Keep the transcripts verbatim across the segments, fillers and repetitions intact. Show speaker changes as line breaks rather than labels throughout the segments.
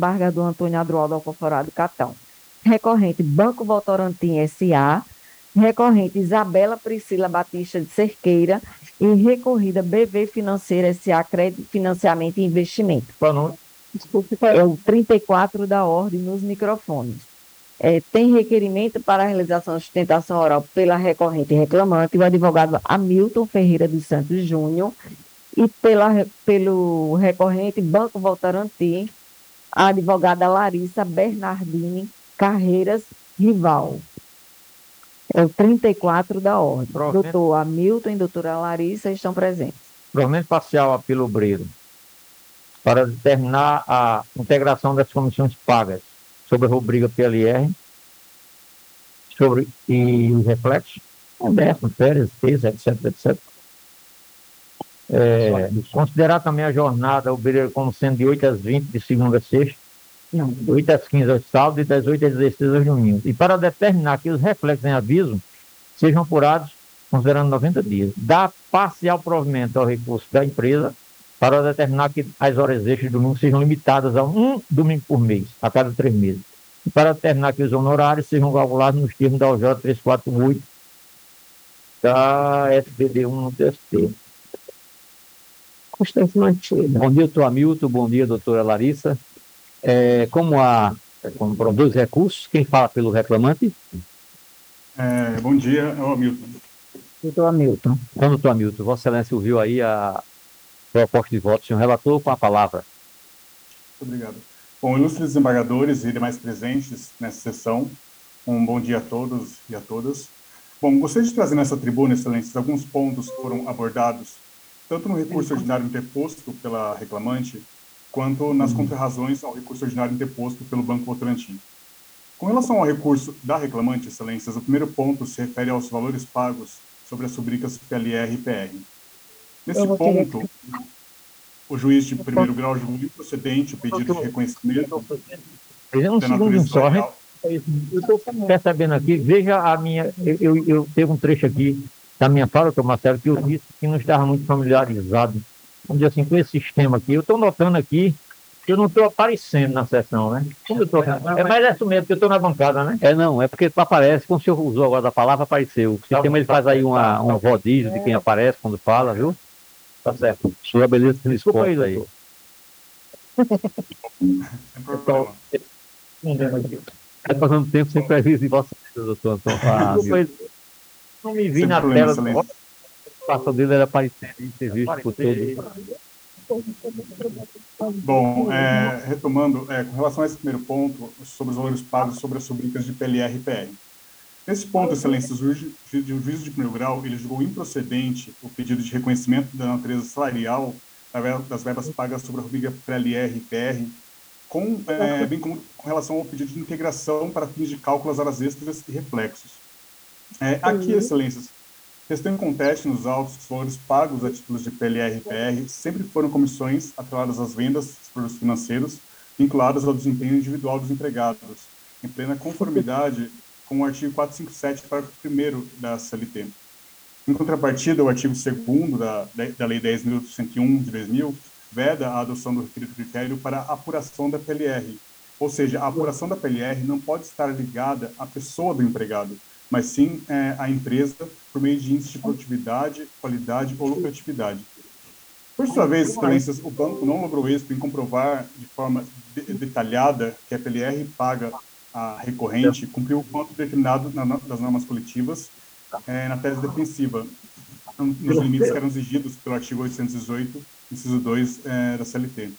Desembargador Antônio Adroaldo Alcoforado Catão. Recorrente Banco Votorantim S A, recorrente Isabela Priscila Batista de Cerqueira e recorrida B V Financeira S A Crédito, Financiamento e Investimento.
Boa noite.
Desculpe, é o trinta e quatro da ordem nos microfones. É, tem requerimento para a realização de sustentação oral pela recorrente reclamante, o advogado Hamilton Ferreira dos Santos Júnior, e pela, pelo recorrente Banco Votorantim, a advogada Larissa Bernardini Carreiras Rival. É o trinta e quatro da ordem.
Provimento,
Doutor Hamilton e doutora Larissa estão presentes.
provimento parcial a Pelo Obreiro para determinar a integração das comissões pagas sobre a rubrica P L R sobre, e os reflexos, décimo, férias, terça, etc, etcétera. É, considerar também a jornada obreira como sendo de oito às vinte, de segunda a sexta,
Não.
de oito às quinze aos sábados e das oito às dezesseis aos domingos. E para determinar que os reflexos em aviso sejam apurados considerando noventa dias. Dá parcial provimento ao recurso da empresa para determinar que as horas extras de domingo sejam limitadas a um domingo por mês, a cada três meses. E para determinar que os honorários sejam calculados nos termos da O J trezentos e quarenta e oito da S B D um no T S T.
Constância mantida.
Bom dia, doutor Hamilton. Bom dia, doutora Larissa. É, como há como foram dois recursos, quem fala pelo reclamante?
É, bom dia, é o Hamilton.
Doutor Hamilton.
Então, doutor Hamilton, Vossa Excelência ouviu aí a proposta de voto, senhor relator, com a palavra.
Muito obrigado. Bom, ilustres desembargadores e demais presentes nessa sessão, um bom dia a todos e a todas. Bom, gostaria de trazer nessa tribuna, excelências, alguns pontos que foram abordados, tanto no recurso ordinário interposto pela reclamante, quanto nas contrarrazões ao recurso ordinário interposto pelo Banco Votorantim. Com relação ao recurso da reclamante, excelências, o primeiro ponto se refere aos valores pagos sobre as rubricas P L R e P R. Nesse ponto, o juiz de primeiro grau julgou improcedente o pedido de reconhecimento
Um
da
segundo
natureza
só,
salarial.
eu estou percebendo aqui, veja a minha, eu, eu, eu teve um trecho aqui da minha fala, doutor Marcelo, que eu disse que não estava muito familiarizado, vamos dizer assim, com esse sistema aqui. Eu estou notando aqui que eu não estou aparecendo na sessão, né? Como eu tô, é mais isso mesmo, que eu estou na bancada, né?
É, não, é porque aparece, quando o senhor usou agora da palavra, apareceu. O sistema ele faz aí uma, um rodízio de quem aparece quando fala, viu?
Tá certo.
Sua beleza se
Desculpa aí,
aí.
doutor.
Sem problema.
Está passando tempo sem prejuízo de vossa excelência, doutor Antônio. Ah,
Desculpa aí. Não me vi
Sem
na
problema,
tela.
excelência.
a situação dele era aparecer e ser visto por todos.
Bom, é, retomando, é, com relação a esse primeiro ponto, sobre os valores pagos sobre as rubricas de P L R e P R. Nesse ponto, excelência, o juiz, o juiz de primeiro grau, ele julgou improcedente o pedido de reconhecimento da natureza salarial das verbas pagas sobre a rubrica P L R e P R, com, é, bem como com relação ao pedido de integração para fins de cálculo das horas extras e reflexos. É, aqui, excelências, questão em conteste nos autos, os valores pagos a títulos de P L R e P R sempre foram comissões atreladas às vendas dos produtos financeiros, vinculadas ao desempenho individual dos empregados, em plena conformidade com o artigo quatrocentos e cinquenta e sete, parágrafo primeiro da C L T. Em contrapartida, o artigo segundo da, da Lei dez mil cento e um, de dois mil, veda a adoção do referido critério para a apuração da P L R. Ou seja, a apuração da P L R não pode estar ligada à pessoa do empregado, mas sim é, à empresa por meio de índice de produtividade, qualidade ou lucratividade. Por sua vez, excelências, o banco não logrou êxito em comprovar de forma de, detalhada que a P L R paga a recorrente cumpriu o quanto determinado na, das normas coletivas é, na tese defensiva, nos limites que eram exigidos pelo artigo oitocentos e dezoito, inciso dois, é, da C L T.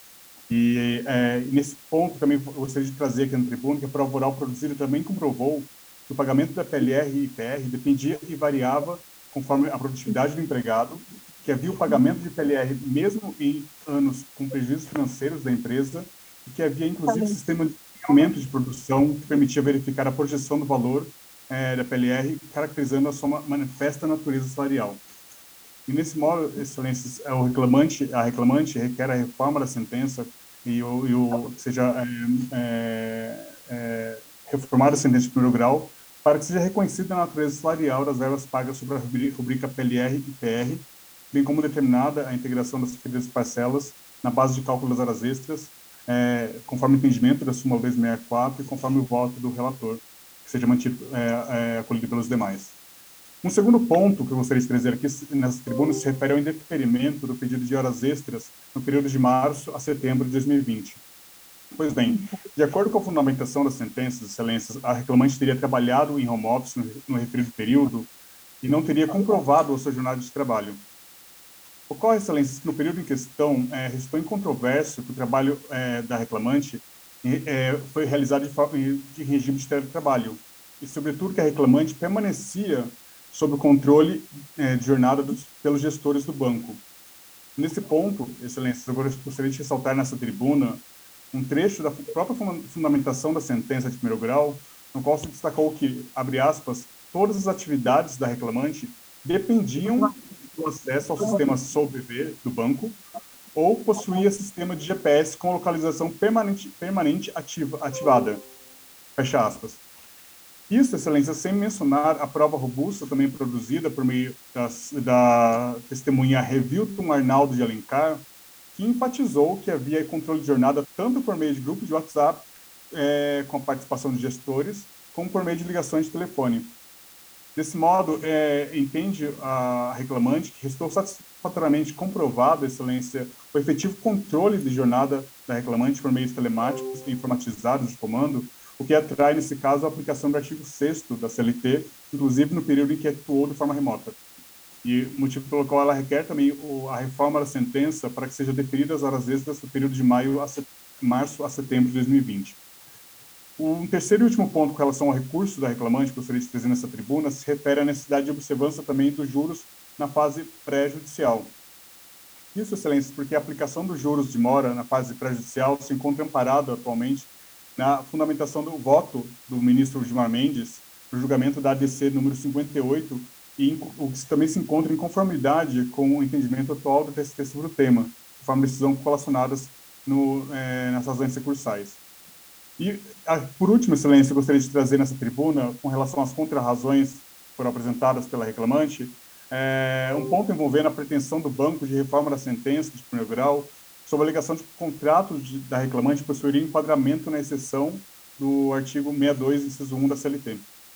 E é, nesse ponto também gostaria de trazer aqui no tribuno que a prova oral produzida também comprovou que o pagamento da P L R e P R dependia e variava conforme a produtividade do empregado, que havia o pagamento de P L R mesmo em anos com prejuízos financeiros da empresa, e que havia, inclusive, sistema de aumento de produção que permitia verificar a projeção do valor é, da P L R, caracterizando a sua manifesta natureza salarial. E nesse modo, excelências, o reclamante, a reclamante requer a reforma da sentença e o, e o seja é, é, é, reformada a sentença de primeiro grau para que seja reconhecida a natureza salarial das verbas pagas sobre a rubrica P L R e P R, bem como determinada a integração das referidas parcelas na base de cálculo das horas extras é, conforme o entendimento da súmula duzentos e sessenta e quatro e conforme o voto do relator, que seja mantido, é, é, acolhido pelos demais. Um segundo ponto que eu gostaria de trazer aqui nessa tribuna se refere ao indeferimento do pedido de horas extras no período de março a setembro de dois mil e vinte. Pois bem, de acordo com a fundamentação das sentenças, excelências, a reclamante teria trabalhado em home office no, no referido período e não teria comprovado a sua jornada de trabalho. Ocorre, excelências, que no período em questão é, restou incontroverso que o trabalho é, da reclamante é, foi realizado de, de regime de teletrabalho e, sobretudo, que a reclamante permanecia sob o controle é, de jornada dos, pelos gestores do banco. Nesse ponto, excelências, eu gostaria de ressaltar nessa tribuna um trecho da própria fundamentação da sentença de primeiro grau, no qual se destacou que, abre aspas, todas as atividades da reclamante dependiam do acesso ao sistema S O B V do banco ou possuía sistema de G P S com localização permanente, permanente ativa, ativada. Fecha aspas. Isso, excelência, sem mencionar a prova robusta também produzida por meio das, da testemunha Revilton Arnaldo de Alencar, que enfatizou que havia controle de jornada tanto por meio de grupos de WhatsApp, é, com a participação de gestores, como por meio de ligações de telefone. Desse modo, é, entende a reclamante que restou satisfatoriamente comprovado, excelência, o efetivo controle de jornada da reclamante por meios telemáticos e informatizados de comando, o que atrai, nesse caso, a aplicação do artigo sexto da C L T, inclusive no período em que atuou de forma remota. E motivo pelo qual ela requer também o, a reforma da sentença para que seja deferida as horas extras do período de maio a set... março a setembro de dois mil e vinte. Um terceiro e último ponto com relação ao recurso da reclamante, que eu gostaria de trazer nessa tribuna, se refere à necessidade de observância também dos juros na fase pré-judicial. Isso, excelências, porque a aplicação dos juros de mora na fase pré-judicial se encontra amparada atualmente na fundamentação do voto do ministro Gilmar Mendes no julgamento da A D C número cinquenta e oito, e o que também se encontra em conformidade com o entendimento atual do T S T sobre o tema, conforme decisão colacionadas no, eh, nas razões recursais. E, por último, excelência, eu gostaria de trazer nessa tribuna, com relação às contrarrazões que foram apresentadas pela reclamante, é, um ponto envolvendo a pretensão do banco de reforma da sentença de primeiro grau sobre a alegação de que contratos de, da reclamante possuiriam enquadramento na exceção do artigo sessenta e dois, inciso um da C L T.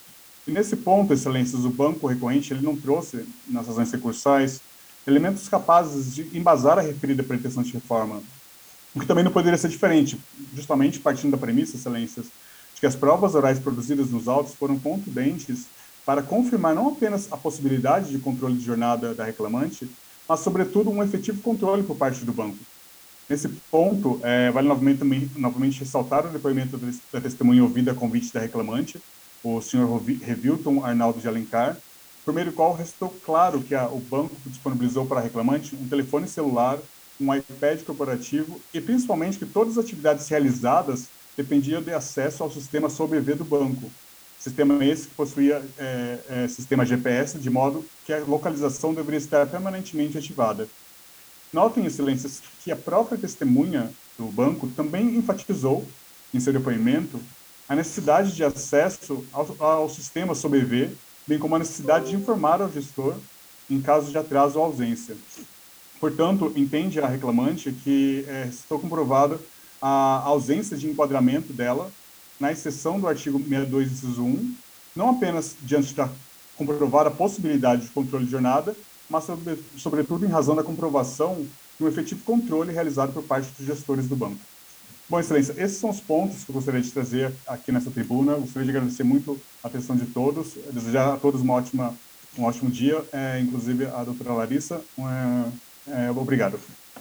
E nesse ponto, excelências, o banco recorrente ele não trouxe, nas razões recursais, elementos capazes de embasar a referida pretensão de reforma, o que também não poderia ser diferente, justamente partindo da premissa, excelências, de que as provas orais produzidas nos autos foram contundentes para confirmar não apenas a possibilidade de controle de jornada da reclamante, mas, sobretudo, um efetivo controle por parte do banco. Nesse ponto, é, vale novamente, também, novamente ressaltar o depoimento da testemunha ouvida a convite da reclamante, o senhor Revilton Arnaldo de Alencar, por meio do qual restou claro que a, o banco disponibilizou para a reclamante um telefone celular, um iPad corporativo e, principalmente, que todas as atividades realizadas dependiam de acesso ao sistema S O B V do banco. Sistema esse que possuía é, é, sistema G P S, de modo que a localização deveria estar permanentemente ativada. Notem, excelências, que a própria testemunha do banco também enfatizou, em seu depoimento, a necessidade de acesso ao, ao sistema S O B V, bem como a necessidade de informar ao gestor em caso de atraso ou ausência. Portanto, entende a reclamante que é, estou comprovado a ausência de enquadramento dela na exceção do artigo sessenta e dois, inciso um, não apenas diante da comprovada possibilidade de controle de jornada, mas, sobre, sobretudo, em razão da comprovação de um efetivo controle realizado por parte dos gestores do banco. Bom, excelência, esses são os pontos que eu gostaria de trazer aqui nessa tribuna. Eu gostaria de agradecer muito a atenção de todos, desejar a todos uma ótima, um ótimo dia, é, inclusive a doutora Larissa. É, é, obrigado.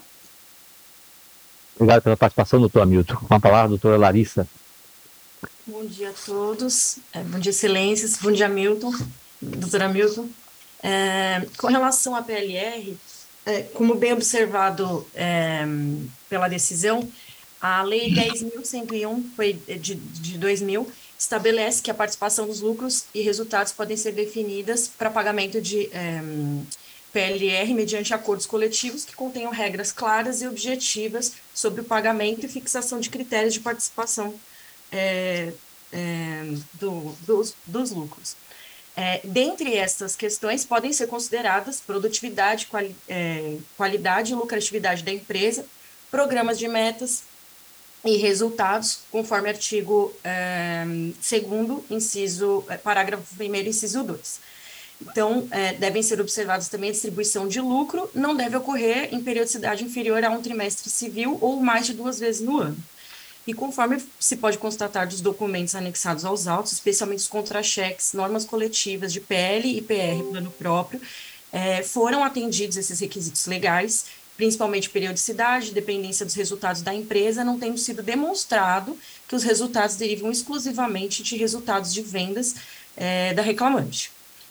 Obrigado pela participação, doutor Hamilton. Com a palavra, doutora Larissa.
Bom dia a todos, é, bom dia, excelências, bom dia, Milton, doutora Milton. É, com relação à P L R, é, como bem observado é, pela decisão, a Lei dez mil cento e um foi de, de dois mil, estabelece que a participação dos lucros e resultados podem ser definidas para pagamento de é, P L R mediante acordos coletivos que contenham regras claras e objetivas sobre o pagamento e fixação de critérios de participação É, é, do, dos, dos lucros. É, dentre estas questões, podem ser consideradas produtividade, quali, é, qualidade e lucratividade da empresa, programas de metas, e resultados, conforme artigo é, segundo, inciso, parágrafo primeiro, inciso dois. Então, é, devem ser observados também a distribuição de lucro, não deve ocorrer em periodicidade inferior a um trimestre civil ou mais de duas vezes no ano. E conforme se pode constatar dos documentos anexados aos autos, especialmente os contra-cheques, normas coletivas de P L e P R, plano próprio, é, foram atendidos esses requisitos legais, principalmente periodicidade, dependência dos resultados da empresa, não tendo sido demonstrado que os resultados derivam exclusivamente de resultados de vendas é, da reclamante.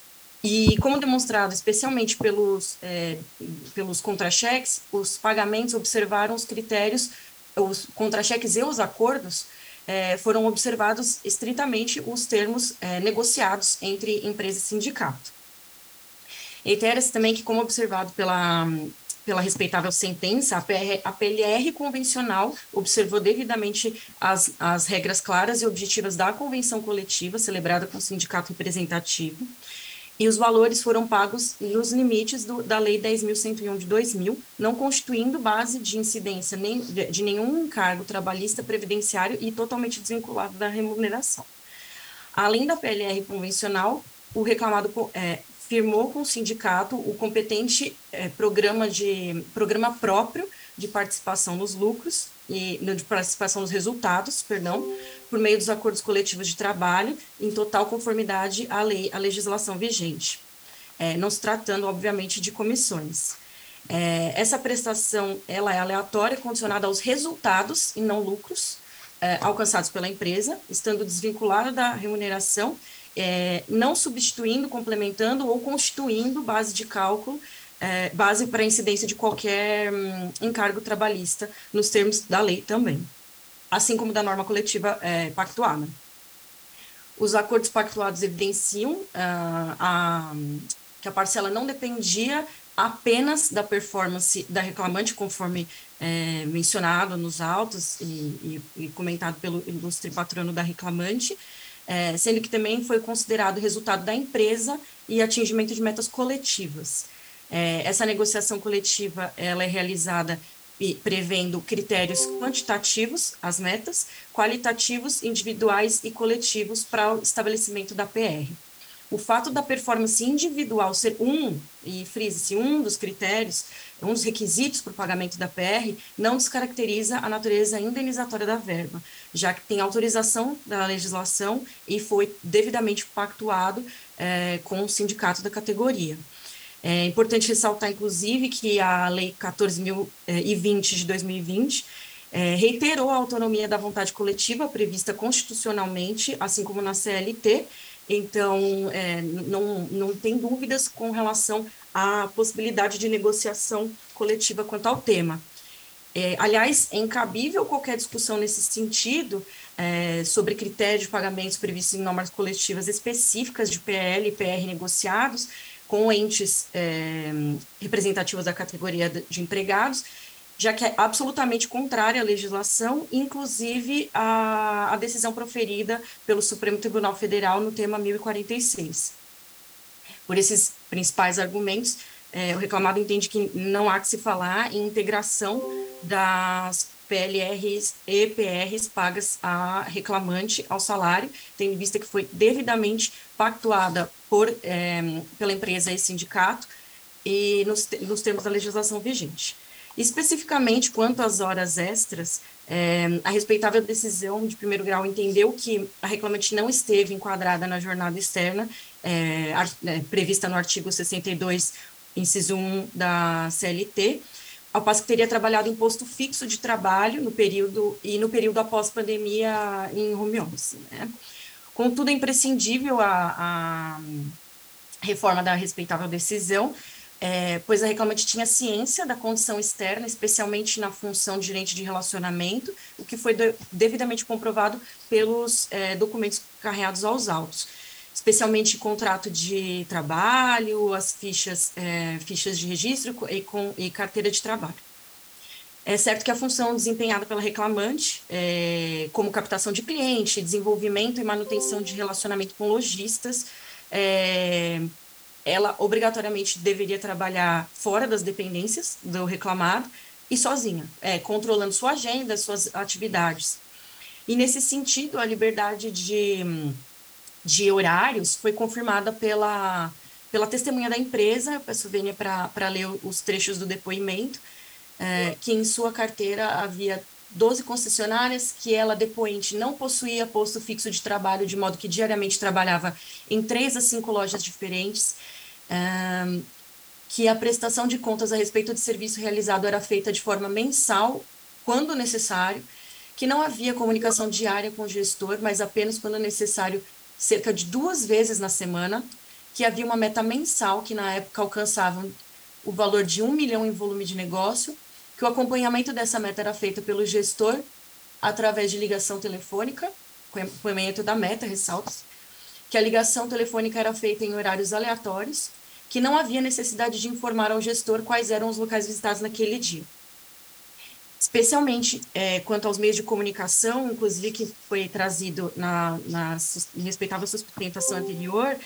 E como demonstrado especialmente pelos, é, pelos contra-cheques, os pagamentos observaram os critérios, os contra-cheques e os acordos é, foram observados estritamente os termos é, negociados entre empresa e sindicato. Reitera-se também que, como observado pela, pela respeitável sentença, a, P R, a P L R convencional observou devidamente as, as regras claras e objetivas da convenção coletiva celebrada com o sindicato representativo, e os valores foram pagos nos limites do, da Lei dez mil cento e um de dois mil, não constituindo base de incidência nem, de, de nenhum encargo trabalhista, previdenciário e totalmente desvinculado da remuneração. Além da P L R convencional, o reclamado é, firmou com o sindicato o competente é, programa, de, programa próprio de participação nos lucros, e de participação nos resultados, perdão, por meio dos acordos coletivos de trabalho, em total conformidade à lei, à legislação vigente, é, não se tratando, obviamente, de comissões. É, essa prestação, ela é aleatória, condicionada aos resultados e não lucros, é, alcançados pela empresa, estando desvinculada da remuneração, é, não substituindo, complementando ou constituindo base de cálculo, é, base para incidência de qualquer hum, encargo trabalhista, nos termos da lei também, assim como da norma coletiva é, pactuada. Os acordos pactuados evidenciam uh, a, que a parcela não dependia apenas da performance da reclamante, conforme é, mencionado nos autos e, e, e comentado pelo ilustre patrono da reclamante, é, sendo que também foi considerado resultado da empresa e atingimento de metas coletivas. É, essa negociação coletiva ela é realizada e prevendo critérios quantitativos, as metas, qualitativos, individuais e coletivos para o estabelecimento da P R. O fato da performance individual ser um, e frise-se, um dos critérios, um dos requisitos para o pagamento da P R, não descaracteriza a natureza indenizatória da verba, já que tem autorização da legislação e foi devidamente pactuado é, com o sindicato da categoria. É importante ressaltar, inclusive, que a Lei quatorze mil e vinte de dois mil e vinte é, reiterou a autonomia da vontade coletiva prevista constitucionalmente, assim como na C L T. Então, é, não, não tem dúvidas com relação à possibilidade de negociação coletiva quanto ao tema. É, aliás, é incabível qualquer discussão nesse sentido é, sobre critérios de pagamentos previstos em normas coletivas específicas de P L e P R negociados com entes é, representativos da categoria de empregados, já que é absolutamente contrária à legislação, inclusive a, a decisão proferida pelo Supremo Tribunal Federal no tema mil e quarenta e seis. Por esses principais argumentos, é, o reclamado entende que não há que se falar em integração das P L Rs e P Rs pagas a reclamante ao salário, tendo em vista que foi devidamente pactuada por, é, pela empresa e sindicato e nos, nos termos da legislação vigente. Especificamente quanto às horas extras, é, a respeitável decisão de primeiro grau entendeu que a reclamante não esteve enquadrada na jornada externa, é, é, prevista no artigo sessenta e dois, inciso um da C L T, ao passo que teria trabalhado em posto fixo de trabalho no período e no período após pandemia em home office, né? Contudo, é imprescindível a, a reforma da respeitável decisão, é, pois a reclamante tinha ciência da condição externa, especialmente na função de gerente de relacionamento, o que foi de, devidamente comprovado pelos é, documentos carreados aos autos, especialmente contrato de trabalho, as fichas, é, fichas de registro e, com, e carteira de trabalho. É certo que a função desempenhada pela reclamante, é, como captação de cliente, desenvolvimento e manutenção de relacionamento com lojistas, é, ela obrigatoriamente deveria trabalhar fora das dependências do reclamado, e sozinha, é, controlando sua agenda, suas atividades. E, nesse sentido, a liberdade de, de horários foi confirmada pela, pela testemunha da empresa, peço Vênia para ler os trechos do depoimento, é, que em sua carteira havia doze concessionárias, que ela, depoente, não possuía posto fixo de trabalho, de modo que diariamente trabalhava em três a cinco lojas diferentes, é, que a prestação de contas a respeito de serviço realizado era feita de forma mensal, quando necessário, que não havia comunicação diária com o gestor, mas apenas quando necessário, cerca de duas vezes na semana, que havia uma meta mensal, que na época alcançava o valor de um milhão em volume de negócio, que o acompanhamento dessa meta era feito pelo gestor através de ligação telefônica, acompanhamento da meta, ressalta-se, que a ligação telefônica era feita em horários aleatórios, que não havia necessidade de informar ao gestor quais eram os locais visitados naquele dia. Especialmente é, quanto aos meios de comunicação, inclusive que foi trazido na, na respeitável sustentação anterior,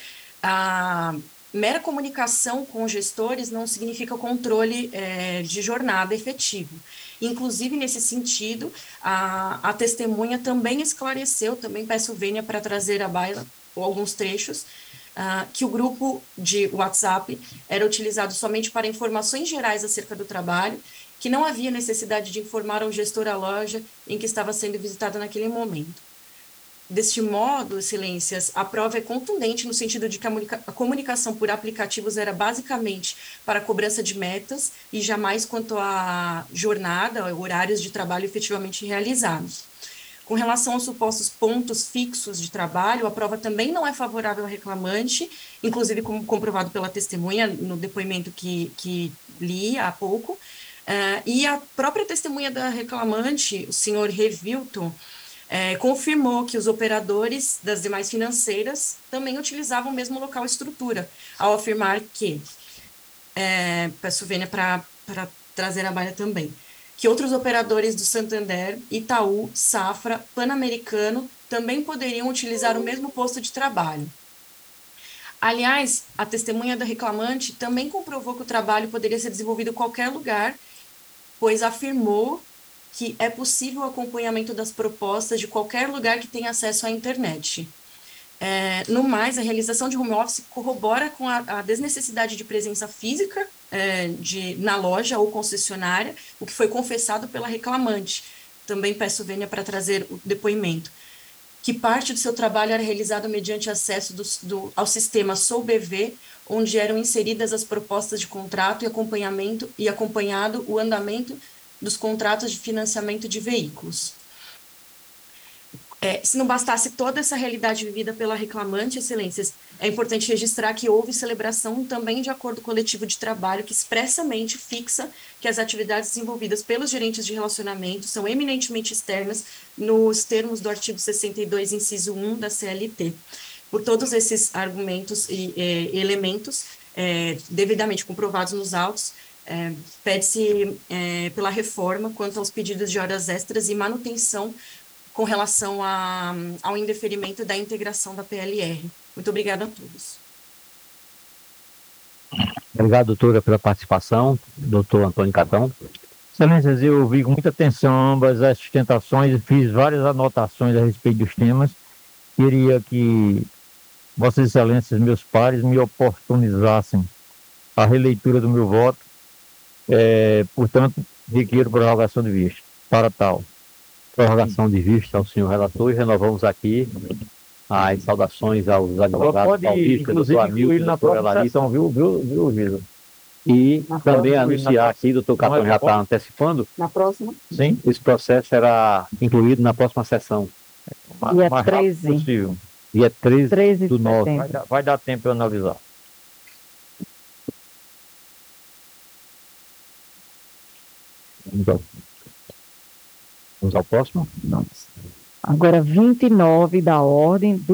a mera comunicação com gestores não significa controle é, de jornada efetivo. Inclusive, nesse sentido, a, a testemunha também esclareceu, também peço Vênia para trazer à baila alguns trechos, Uh, que o grupo de WhatsApp era utilizado somente para informações gerais acerca do trabalho, que não havia necessidade de informar ao gestor a loja em que estava sendo visitada naquele momento. Deste modo, Excelências, a prova é contundente no sentido de que a, comunica a comunicação por aplicativos era basicamente para a cobrança de metas e jamais quanto à jornada, horários de trabalho efetivamente realizados. Com relação aos supostos pontos fixos de trabalho, a prova também não é favorável ao reclamante, inclusive como comprovado pela testemunha no depoimento que, que li há pouco, uh, e a própria testemunha da reclamante, o senhor Revilton, é, confirmou que os operadores das demais financeiras também utilizavam o mesmo local e estrutura, ao afirmar que, é, peço Vênia para trazer a baila também, que outros operadores do Santander, Itaú, Safra, Pan-Americano também poderiam utilizar o mesmo posto de trabalho. Aliás, a testemunha da reclamante também comprovou que o trabalho poderia ser desenvolvido em qualquer lugar, pois afirmou que é possível o acompanhamento das propostas de qualquer lugar que tenha acesso à internet. É, no mais, a realização de home office corrobora com a, a desnecessidade de presença física é, de, na loja ou concessionária, o que foi confessado pela reclamante. Também peço Vênia para trazer o depoimento. Que parte do seu trabalho era realizado mediante acesso do, do, ao sistema SouBV, onde eram inseridas as propostas de contrato e acompanhamento e acompanhado o andamento dos contratos de financiamento de veículos. É, se não bastasse toda essa realidade vivida pela reclamante, Excelências, é importante registrar que houve celebração também de acordo coletivo de trabalho que expressamente fixa que as atividades desenvolvidas pelos gerentes de relacionamento são eminentemente externas nos termos do artigo sessenta e dois, inciso um da C L T. Por todos esses argumentos e é, elementos é, devidamente comprovados nos autos, é, pede-se é, pela reforma quanto aos pedidos de horas extras e manutenção com relação a, ao indeferimento da integração da P L R. Muito obrigada a todos.
Obrigado, doutora, pela participação. Doutor Antônio Catão.
Excelências, eu ouvi com muita atenção ambas as sustentações e fiz várias anotações a respeito dos temas. Queria que Vossas Excelências, meus pares, me oportunizassem a releitura do meu voto. É, portanto, requeiro prorrogação de vista para tal.
Prorrogação de vista ao senhor relator e renovamos aqui as saudações aos advogados
pode,
paulistas,
inclusive,
doutor Hamilton,
incluir na
doutora
próxima
Larissa.
sessão, viu, viu, viu, Gisa?
E
Na
também
próxima,
anunciar
na
aqui, doutor Catão já está antecipando,
Na próxima?
Sim,
esse processo será incluído na próxima sessão,
o
Dia
mais rápido
treze.
possível.
dia treze
treze
do
de
nove.
setembro.
Vai dar, vai dar tempo para eu analisar.
Então, vamos ao próximo?
Agora, vinte e nove da ordem do